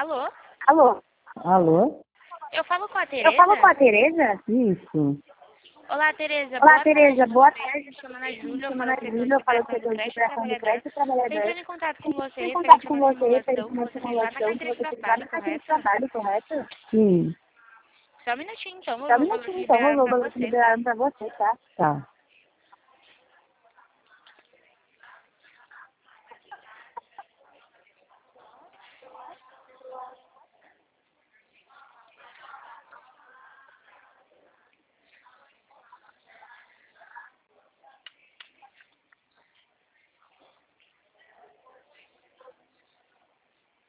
Alô? Alô? Alô? Eu falo com a Eu Tereza? falo com a Tereza? Isso. Olá, Tereza. Olá, Tereza. Boa tarde. Me chamo Ana Júlia, eu Me chamo falo Ana do Júlia, eu falo do setor setor de de criação de criação de crédito crédito e trabalhador. entrando em contato com você Em contato referente a com uma você, simulação referente que a uma você fez lá na simulação que carteira de você fez lá trabalho, na carteira de correto? trabalho, correto? Sim. Só um minutinho, então. Só um Eu vou minutinho, então, liberar eu pra vou você, tá? liberar pra você, tá? Tá.